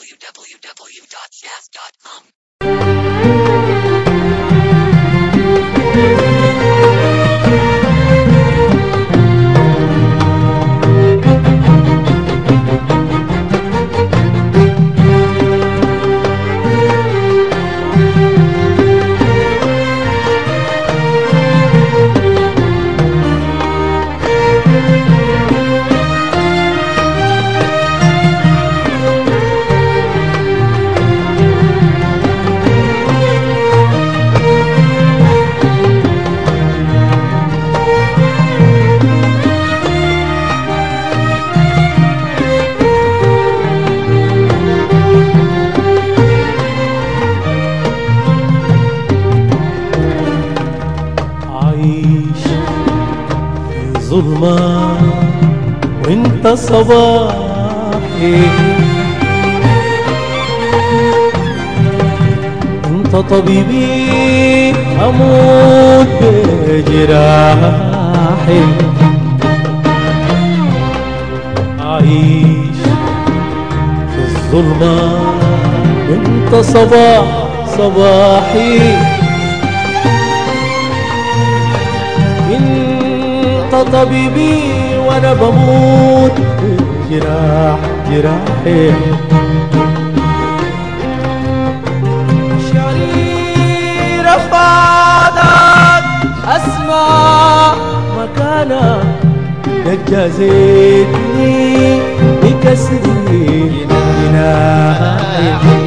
www.jazz.com. ظلمة وانت صباحي، انت طبيبي اموت بجراحي، عايش في الظلمة وانت صباحي، انت طبيبي وانا بموت جراحي. شعري رفعتك اسمع مكانك، جازتني بكسري جناحي.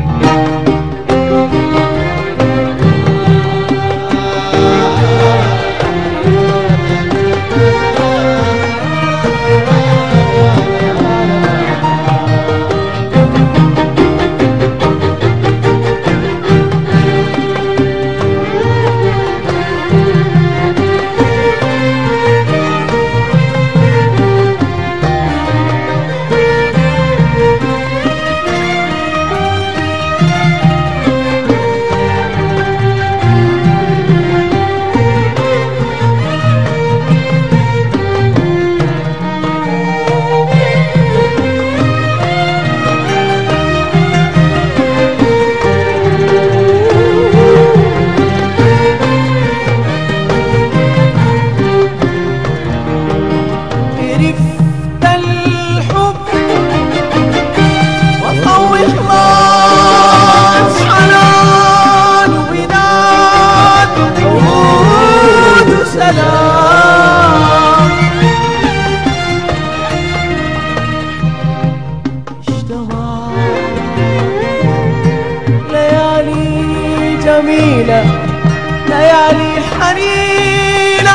جميلة ليالي حنينة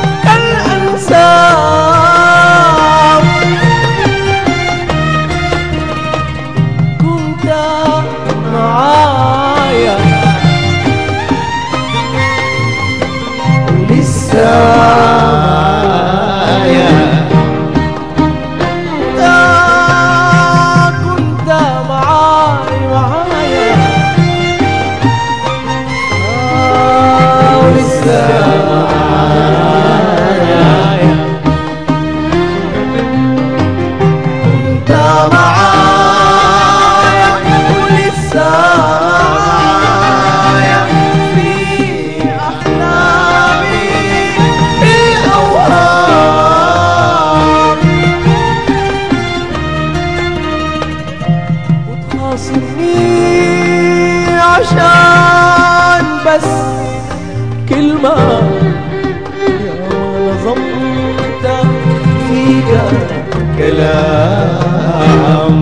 كالأنسام، كنت معايا ولسه معايا، كنت معايا ولسه معايا، كنت معايا ولسه معايا في أحلامي في الأوهام، وتخاصمني عشان بس كلمة يا ما نظمت فيك كلام.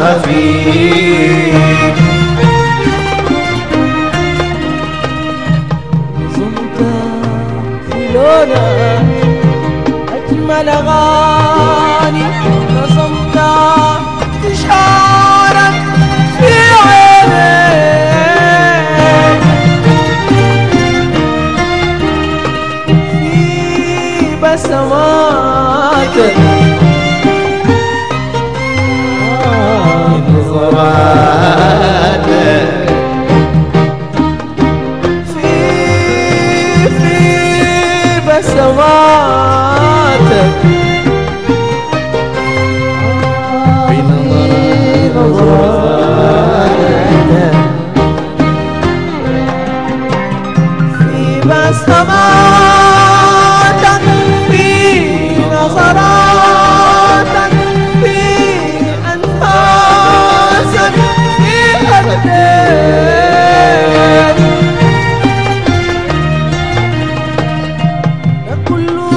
فيك نظمت في لونك أجمل أغاني، نظمت في شعرك في عينيك، في بسماتك نظراتك في بسماتك في نظراتك في بسماتك في نظراتك في أنفاسك في هديك، كله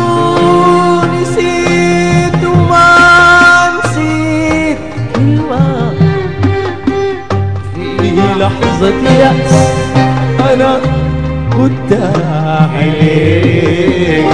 نسيت وما نسيت كلمة، في لحظة يأس أنا كنت عليك.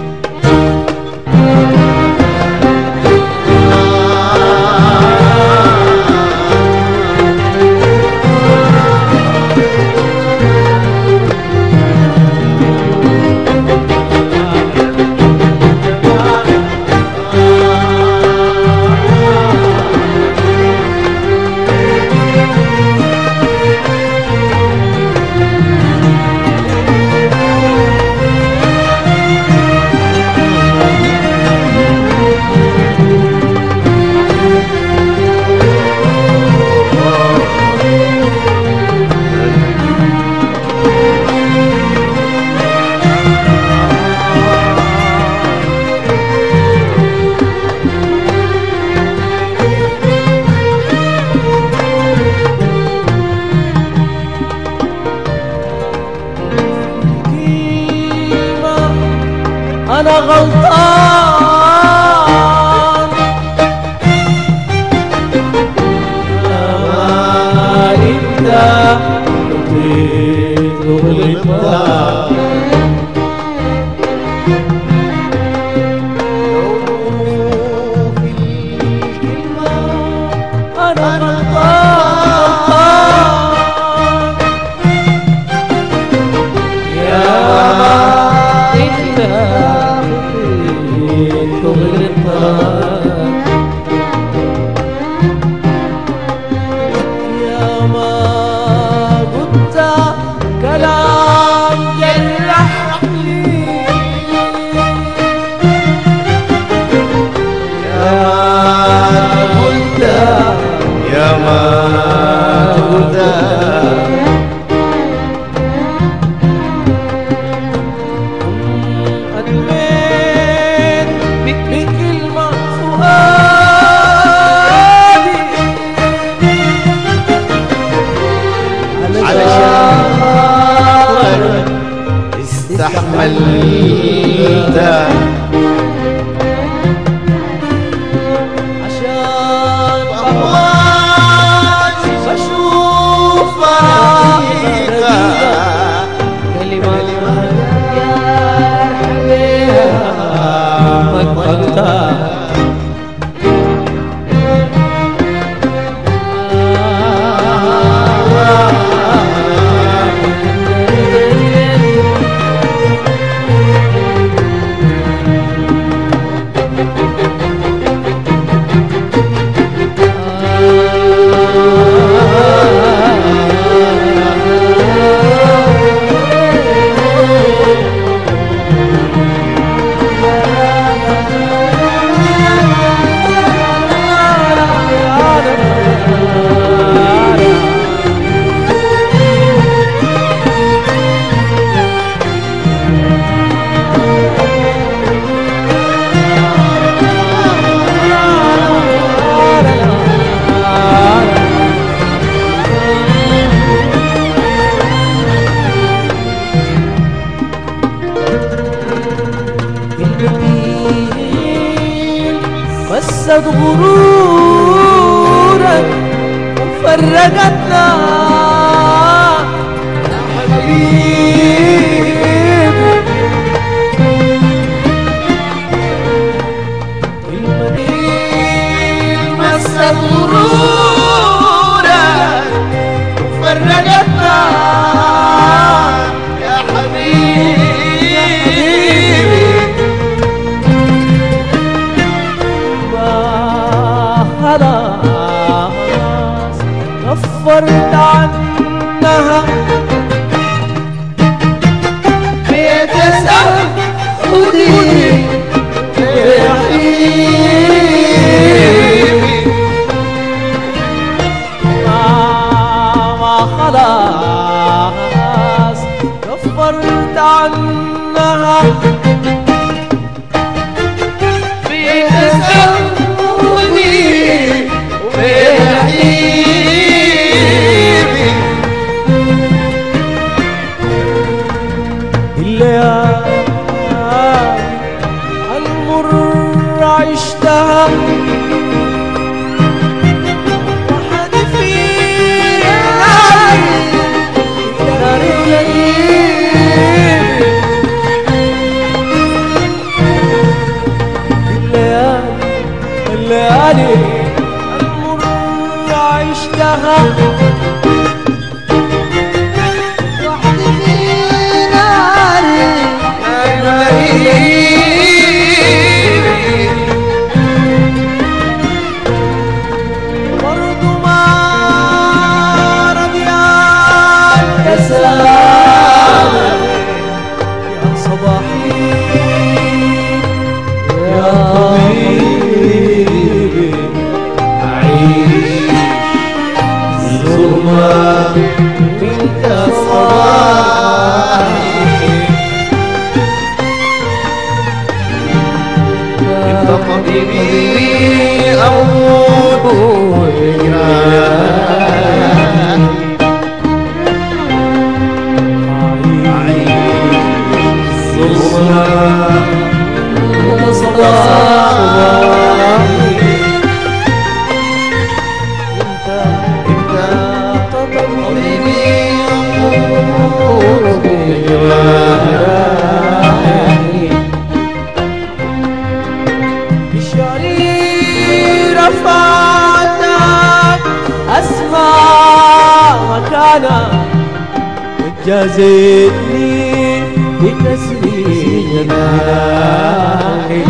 أنا غلطان ما أنت غلطان، أنا غلطان يا أنت يا ما قلت كلام جرحني، يا قلت يا ما قلت أدميت بكلمة فؤادي علشان استحملت عشان خطوات بشوف فرحك كلمة يا حبيبي مقطع الجميل مسد غرورك وفرقتنا يا حبيبي. المدين مست غرورك وفرقتنا يا حبيبي. خلاص غفرت عنها بيتسهل خدي يا حبيبي. ما خلاص غفرت عنها بيتسهل المر عشتها وحد فيها الليالي المر عشتها وحد فينا برضو ما رضيان يا سلام يا صباحي يا طبيبي. أعيش ظلمة وانت صاحي، انت طبيبي أموت أعيش ظلمة وانت صباحي. انت طبيبي أموت بجراحي. بشعري رفعتك أسمى مكانك وجازتني بتسليم جناحي.